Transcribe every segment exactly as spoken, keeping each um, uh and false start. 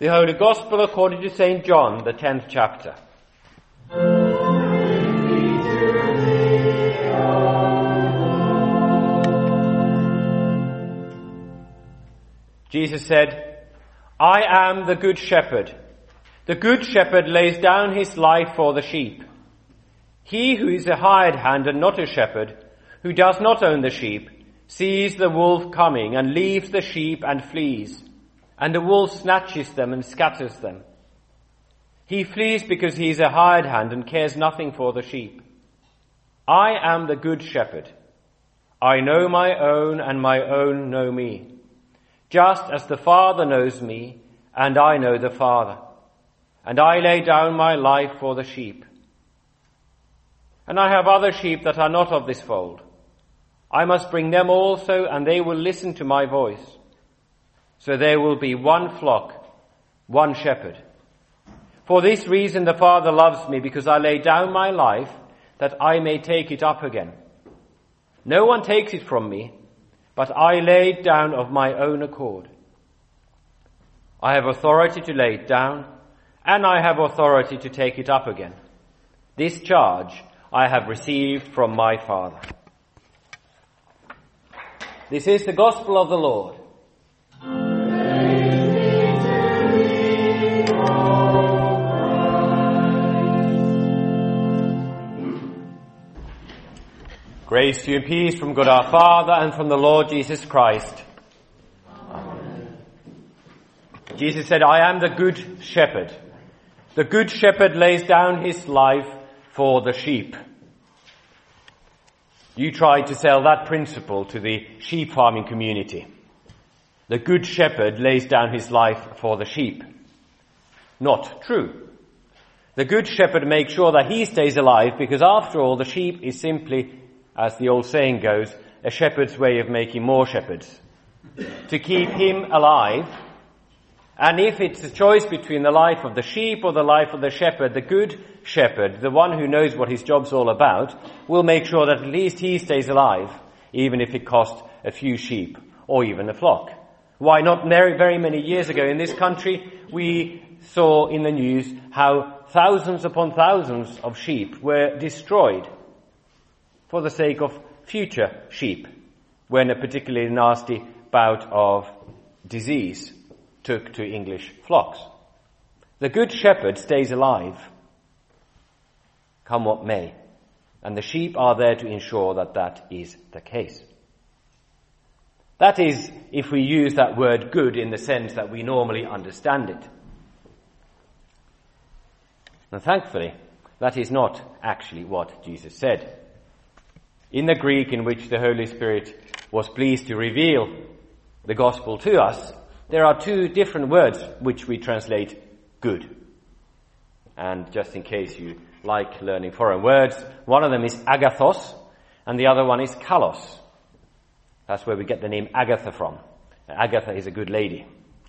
The Holy Gospel according to Saint John, the tenth chapter. Jesus said, I am the good shepherd. The good shepherd lays down his life for the sheep. He who is a hired hand and not a shepherd, who does not own the sheep, sees the wolf coming and leaves the sheep and flees. And the wolf snatches them and scatters them. He flees because he is a hired hand and cares nothing for the sheep. I am the good shepherd. I know my own and my own know me. Just as the Father knows me and I know the Father. And I lay down my life for the sheep. And I have other sheep that are not of this fold. I must bring them also, and they will listen to my voice. So there will be one flock, one shepherd. For this reason the Father loves me, because I lay down my life that I may take it up again. No one takes it from me, but I lay it down of my own accord. I have authority to lay it down, and I have authority to take it up again. This charge I have received from my Father. This is the gospel of the Lord. Grace to you and peace from God our Father and from the Lord Jesus Christ. Amen. Jesus said, I am the good shepherd. The good shepherd lays down his life for the sheep. You tried to sell that principle to the sheep farming community. The good shepherd lays down his life for the sheep. Not true. The good shepherd makes sure that he stays alive because after all the sheep is simply, as the old saying goes, a shepherd's way of making more shepherds. To keep him alive. And if it's a choice between the life of the sheep or the life of the shepherd, the good shepherd, the one who knows what his job's all about, will make sure that at least he stays alive, even if it costs a few sheep or even a flock. Why not very, very many years ago in this country, we saw in the news how thousands upon thousands of sheep were destroyed for the sake of future sheep, when a particularly nasty bout of disease took to English flocks. The good shepherd stays alive, come what may, and the sheep are there to ensure that that is the case. That is, if we use that word good in the sense that we normally understand it. And thankfully, that is not actually what Jesus said. In the Greek in which the Holy Spirit was pleased to reveal the gospel to us, there are two different words which we translate good. And just in case you like learning foreign words, one of them is agathos and the other one is kalos. That's where we get the name Agatha from. Agatha is a good lady.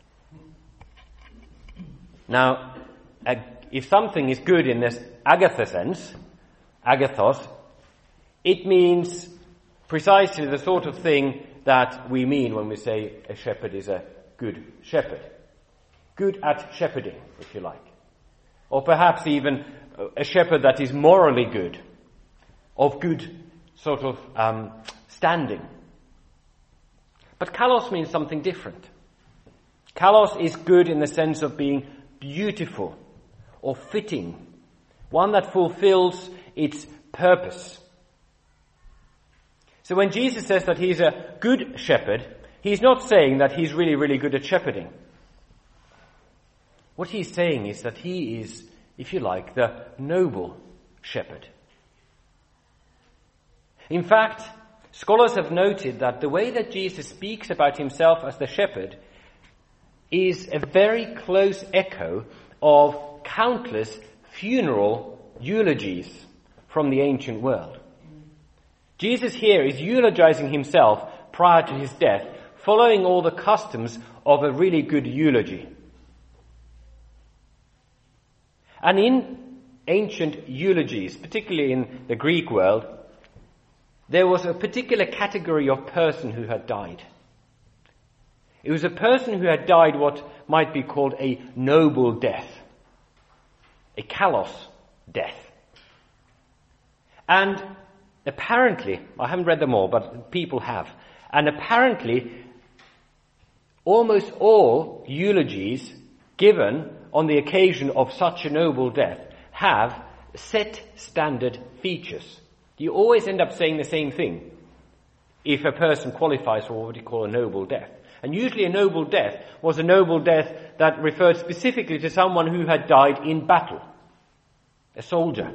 Now, if something is good in this Agatha sense, agathos, it means precisely the sort of thing that we mean when we say a shepherd is a good shepherd. Good at shepherding, if you like. Or perhaps even a shepherd that is morally good, of good sort of um, standing. But kalos means something different. Kalos is good in the sense of being beautiful or fitting, one that fulfills its purpose. So when Jesus says that he's a good shepherd, he's not saying that he's really, really good at shepherding. What he's saying is that he is, if you like, the noble shepherd. In fact, scholars have noted that the way that Jesus speaks about himself as the shepherd is a very close echo of countless funeral eulogies from the ancient world. Jesus here is eulogizing himself prior to his death, following all the customs of a really good eulogy. And in ancient eulogies, particularly in the Greek world, there was a particular category of person who had died. It was a person who had died what might be called a noble death, a kalos death. And apparently, I haven't read them all, but people have, and apparently almost all eulogies given on the occasion of such a noble death have set standard features. You always end up saying the same thing if a person qualifies for what you call a noble death. And usually a noble death was a noble death that referred specifically to someone who had died in battle, a soldier.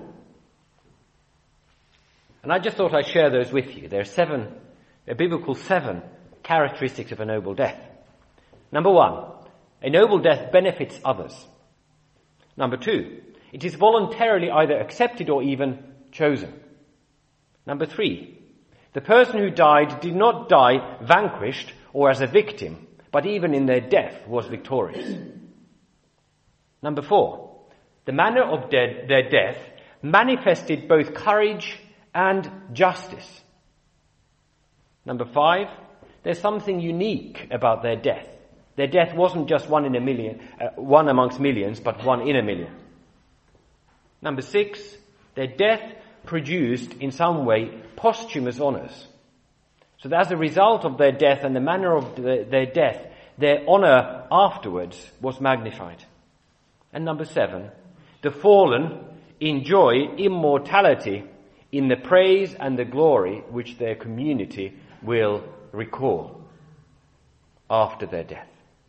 And I just thought I'd share those with you. There are seven, a biblical seven characteristics of a noble death. Number one, a noble death benefits others. Number two, it is voluntarily either accepted or even chosen. Number three, the person who died did not die vanquished or as a victim, but even in their death was victorious. Number four, the manner of de- their death manifested both courage and justice. Number five, there's something unique about their death. Their death wasn't just one in a million, uh, one amongst millions, but one in a million. Number six, their death produced in some way posthumous honours. So that as a result of their death and the manner of the, their death, their honour afterwards was magnified. And number seven, the fallen enjoy immortality in the praise and the glory which their community will recall after their death.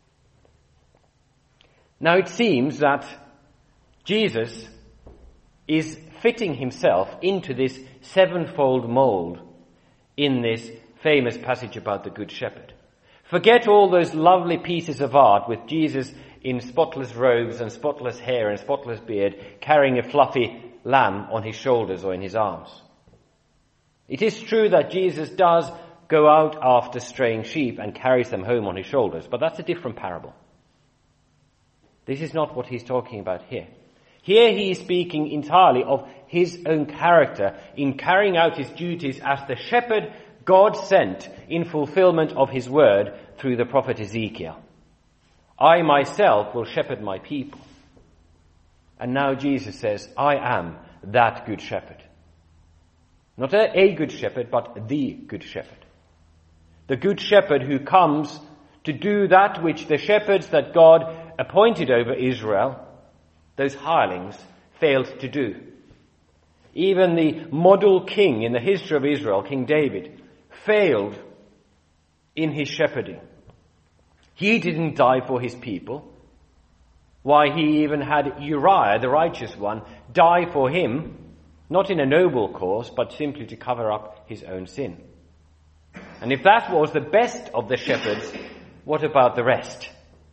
Now it seems that Jesus is fitting himself into this sevenfold mold in this famous passage about the Good Shepherd. Forget all those lovely pieces of art with Jesus in spotless robes and spotless hair and spotless beard, carrying a fluffy lamb on his shoulders or in his arms. It is true that Jesus does go out after straying sheep and carries them home on his shoulders, but that's a different parable. This is not what he's talking about here. Here he is speaking entirely of his own character in carrying out his duties as the shepherd God sent in fulfillment of his word through the prophet Ezekiel. I myself will shepherd my people. And now Jesus says, I am that good shepherd. Not a, a good shepherd, but the good shepherd. The good shepherd who comes to do that which the shepherds that God appointed over Israel, those hirelings, failed to do. Even the model king in the history of Israel, King David, failed in his shepherding. He didn't die for his people. Why, he even had Uriah, the righteous one, die for him, not in a noble cause, but simply to cover up his own sin. And if that was the best of the shepherds, what about the rest?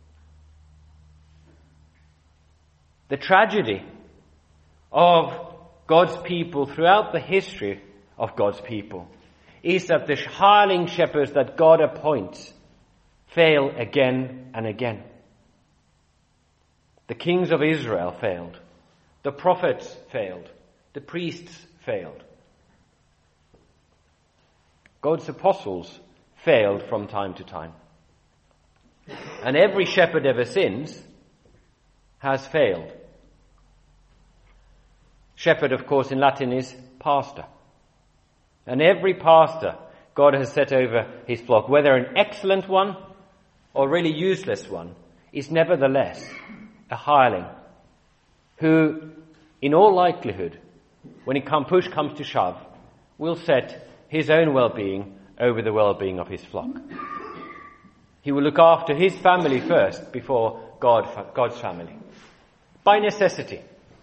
The tragedy of God's people throughout the history of God's people is that the hireling shepherds that God appoints fail again and again. The kings of Israel failed. The prophets failed. The priests failed. God's apostles failed from time to time. And every shepherd ever since has failed. Shepherd, of course, in Latin is pastor. And every pastor God has set over his flock, whether an excellent one or really useless one, is nevertheless a hireling who, in all likelihood, when it come, push comes to shove, will set his own well-being over the well-being of his flock. He will look after his family first before God, God's family. By necessity.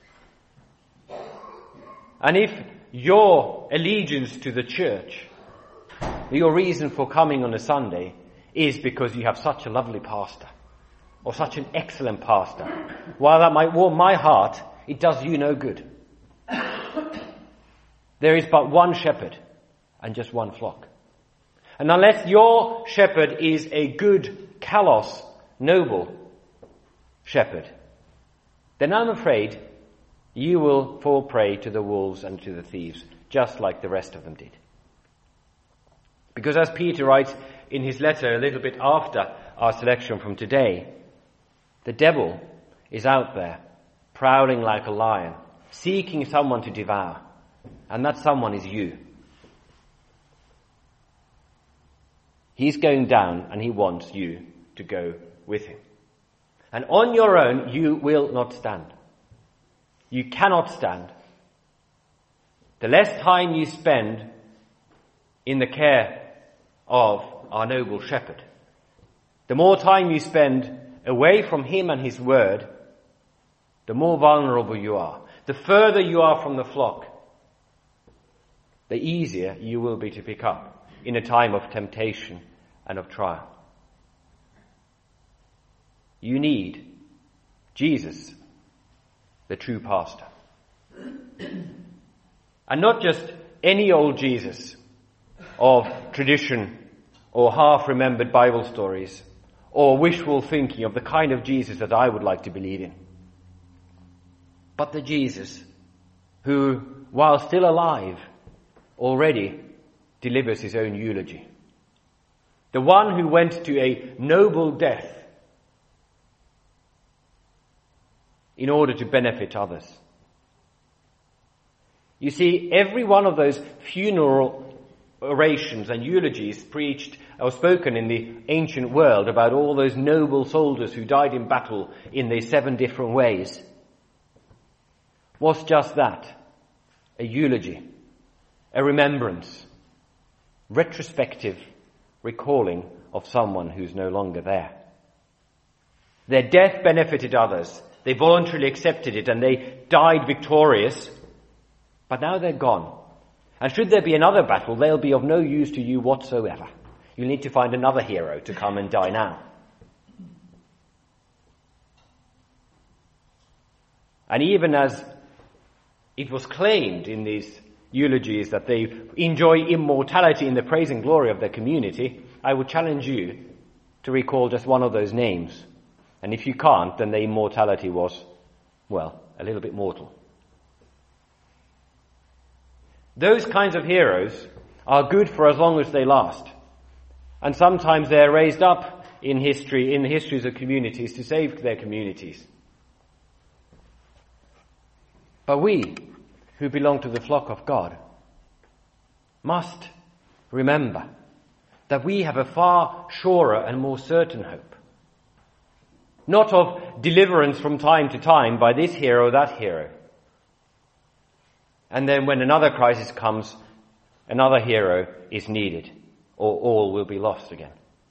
And if your allegiance to the church, your reason for coming on a Sunday, is because you have such a lovely pastor, or such an excellent pastor, while that might warm my heart, it does you no good. There is but one shepherd and just one flock. And unless your shepherd is a good, kalos, noble shepherd, then I'm afraid you will fall prey to the wolves and to the thieves, just like the rest of them did. Because as Peter writes in his letter a little bit after our selection from today, The devil is out there, prowling like a lion, seeking someone to devour. And that someone is you. He's going down and he wants you to go with him. And on your own, you will not stand. You cannot stand. The less time you spend in the care of our noble shepherd, the more time you spend away from him and his word, the more vulnerable you are. The further you are from the flock, the easier you will be to pick up in a time of temptation and of trial. You need Jesus, the true pastor. And not just any old Jesus of tradition or half-remembered Bible stories or wishful thinking of the kind of Jesus that I would like to believe in. But the Jesus who, while still alive, already delivers his own eulogy. The one who went to a noble death in order to benefit others. You see, every one of those funeral orations and eulogies preached or spoken in the ancient world about all those noble soldiers who died in battle in these seven different ways was just that, a eulogy, a remembrance, retrospective recalling of someone who's no longer there. Their death benefited others. They voluntarily accepted it and they died victorious. But now they're gone. And should there be another battle, they'll be of no use to you whatsoever. You'll need to find another hero to come and die now. And even as it was claimed in these eulogies that they enjoy immortality in the praise and glory of their community, I would challenge you to recall just one of those names. And if you can't, then their immortality was, well, a little bit mortal. Those kinds of heroes are good for as long as they last. And sometimes they're raised up in history, in the histories of communities to save their communities. But we, who belong to the flock of God, must remember that we have a far surer and more certain hope. Not of deliverance from time to time by this hero or that hero. And then when another crisis comes, another hero is needed, or all will be lost again.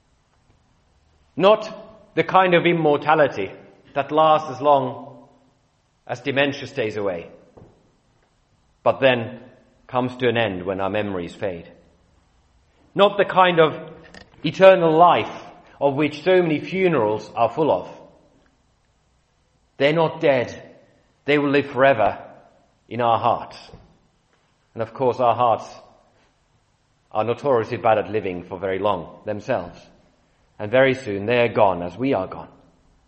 Not the kind of immortality that lasts as long as dementia stays away, but then comes to an end when our memories fade. Not the kind of eternal life of which so many funerals are full of. They're not dead. They will live forever in our hearts. And of course our hearts are notoriously bad at living for very long themselves. And very soon they are gone as we are gone.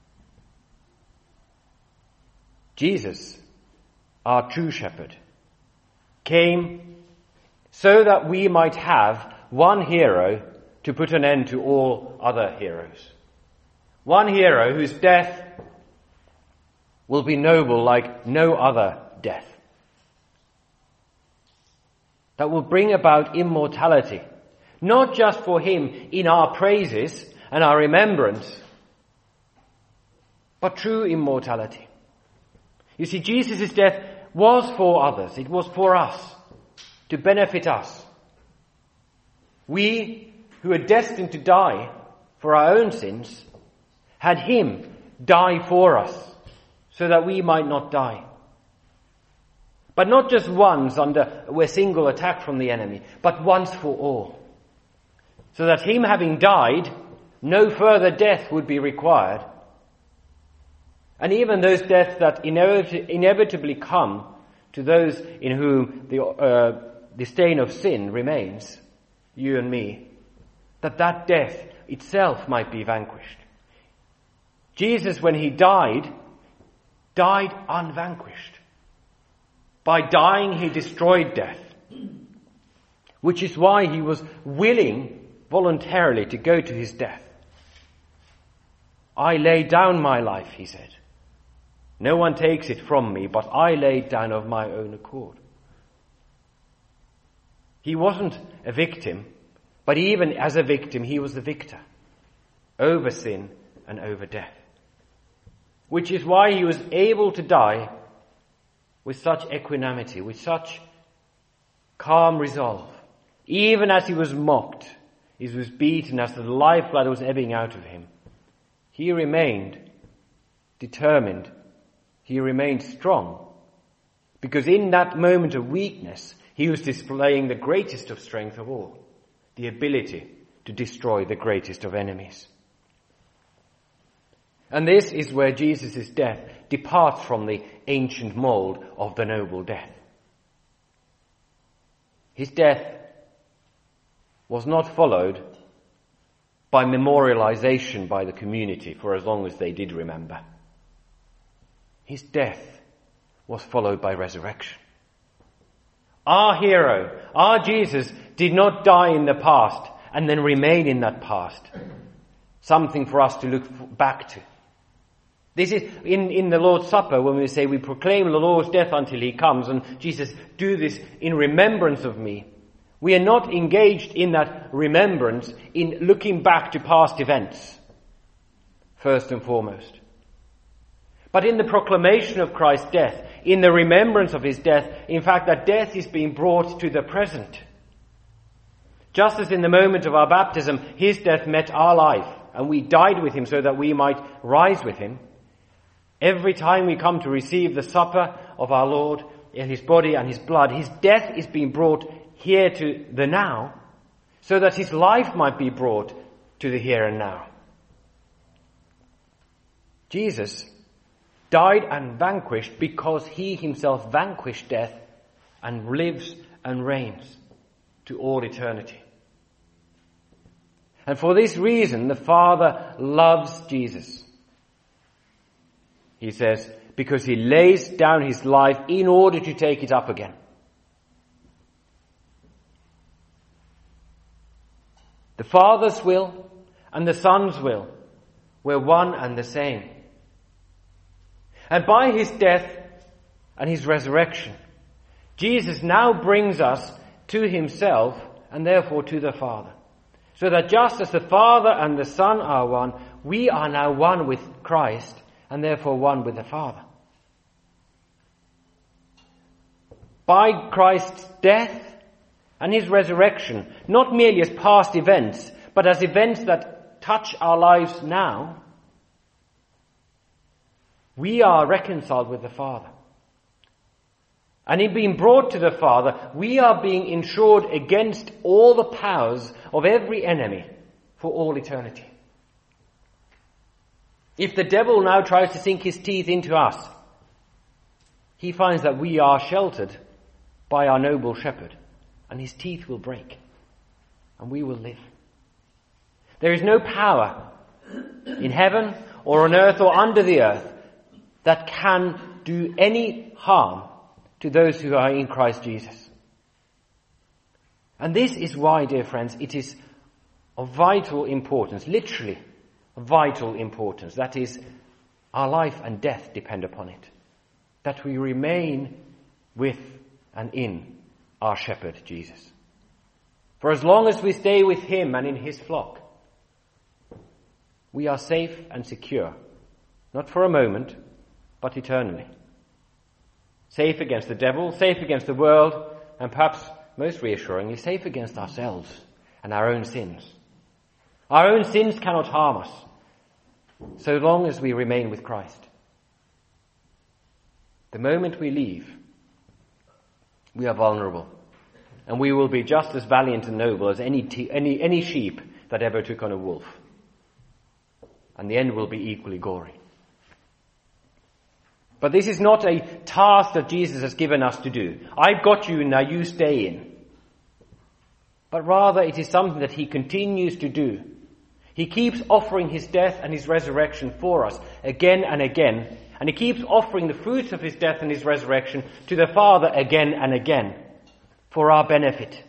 Jesus, our true shepherd, came so that we might have one hero to put an end to all other heroes. One hero whose death will be noble like no other death. That will bring about immortality, not just for him in our praises and our remembrance, but true immortality. You see, Jesus' death was for others. It was for us, to benefit us. We, who are destined to die for our own sins, had him die for us, so that we might not die. But not just once under a single attack from the enemy, but once for all. So that him having died, no further death would be required. And even those deaths that inevit- inevitably come to those in whom the, uh, the stain of sin remains, you and me, that that death itself might be vanquished. Jesus, when he died, died unvanquished. By dying, he destroyed death, which is why he was willing voluntarily to go to his death. I lay down my life, he said. No one takes it from me, but I lay it down of my own accord. He wasn't a victim, but even as a victim, he was the victor over sin and over death. Which is why he was able to die with such equanimity, with such calm resolve. Even as he was mocked, he was beaten, as the lifeblood was ebbing out of him, he remained determined. He remained strong. Because in that moment of weakness, he was displaying the greatest of strength of all, the ability to destroy the greatest of enemies. And this is where Jesus' death departs from the ancient mold of the noble death. His death was not followed by memorialization by the community for as long as they did remember. His death was followed by resurrection. Our hero, our Jesus, did not die in the past and then remain in that past. Something for us to look back to. This is in, in the Lord's Supper when we say we proclaim the Lord's death until he comes, and Jesus, do this in remembrance of me. We are not engaged in that remembrance in looking back to past events, first and foremost. But in the proclamation of Christ's death, in the remembrance of his death, in fact, that death is being brought to the present. Just as in the moment of our baptism, his death met our life, and we died with him so that we might rise with him. Every time we come to receive the supper of our Lord in his body and his blood, his death is being brought here to the now, so that his life might be brought to the here and now. Jesus died and vanquished because he himself vanquished death and lives and reigns to all eternity. And for this reason, the Father loves Jesus. He says, because he lays down his life in order to take it up again. The Father's will and the Son's will were one and the same. And by his death and his resurrection, Jesus now brings us to himself and therefore to the Father. So that just as the Father and the Son are one, we are now one with Christ and therefore one with the Father. By Christ's death and his resurrection, not merely as past events, but as events that touch our lives now, we are reconciled with the Father. And in being brought to the Father, we are being insured against all the powers of every enemy for all eternity. If the devil now tries to sink his teeth into us, he finds that we are sheltered by our noble shepherd, and his teeth will break, and we will live. There is no power in heaven or on earth or under the earth that can do any harm to those who are in Christ Jesus. And this is why, dear friends, it is of vital importance, literally vital importance. That is, our life and death depend upon it. That we remain with and in our shepherd, Jesus. For as long as we stay with him and in his flock, we are safe and secure, not for a moment, but eternally. Safe against the devil, safe against the world, and perhaps most reassuringly, safe against ourselves and our own sins. Our own sins cannot harm us, so long as we remain with Christ. The moment we leave, we are vulnerable, and we will be just as valiant and noble as any t- any any sheep that ever took on a wolf. And the end will be equally gory. But this is not a task that Jesus has given us to do. I've got you, now you stay in. But rather it is something that he continues to do. He keeps offering his death and his resurrection for us again and again. And he keeps offering the fruits of his death and his resurrection to the Father again and again for our benefit.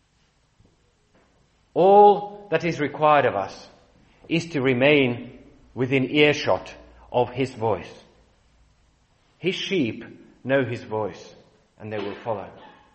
All that is required of us is to remain within earshot of his voice. His sheep know his voice, and they will follow.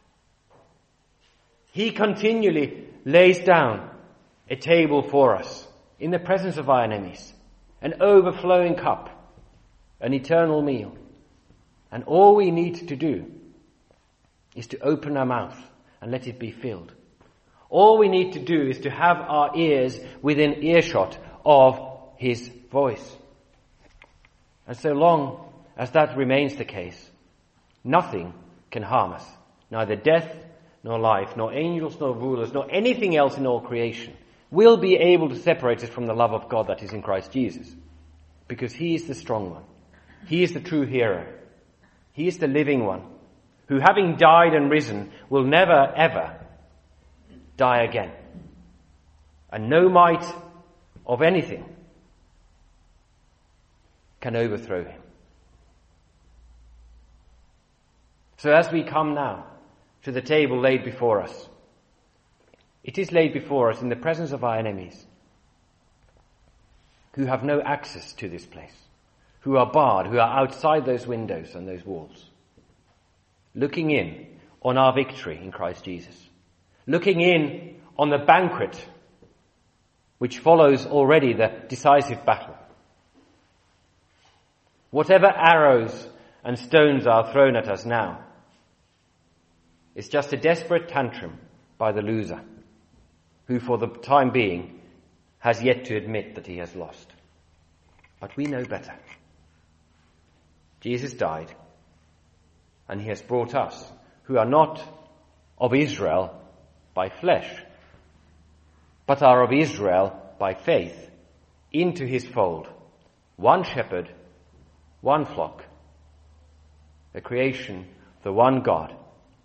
He continually lays down a table for us in the presence of our enemies, an overflowing cup, an eternal meal. And all we need to do is to open our mouth and let it be filled. All we need to do is to have our ears within earshot of his voice. And so long as that remains the case, nothing can harm us. Neither death, nor life, nor angels, nor rulers, nor anything else in all creation will be able to separate us from the love of God that is in Christ Jesus. Because he is the strong one. He is the true hero. He is the living one, who having died and risen will never ever die again. And no might of anything can overthrow him. So as we come now to the table laid before us, it is laid before us in the presence of our enemies, who have no access to this place, who are barred, who are outside those windows and those walls, looking in on our victory in Christ Jesus, looking in on the banquet which follows already the decisive battle. Whatever arrows and stones are thrown at us now is just a desperate tantrum by the loser, who for the time being has yet to admit that he has lost. But we know better. Jesus died, and he has brought us, who are not of Israel by flesh, but are of Israel by faith, into his fold. One shepherd, one flock, the creation, the one God,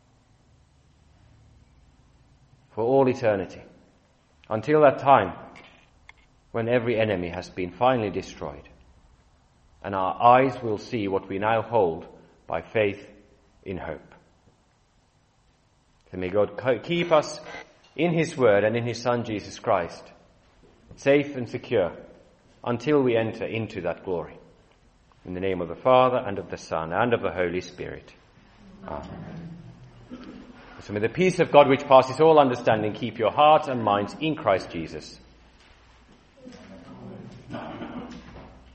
for all eternity, until that time when every enemy has been finally destroyed, and our eyes will see what we now hold by faith in hope. So may God keep us in his word and in his Son Jesus Christ, safe and secure until we enter into that glory. In the name of the Father, and of the Son, and of the Holy Spirit. Amen. So may the peace of God which passes all understanding keep your hearts and minds in Christ Jesus.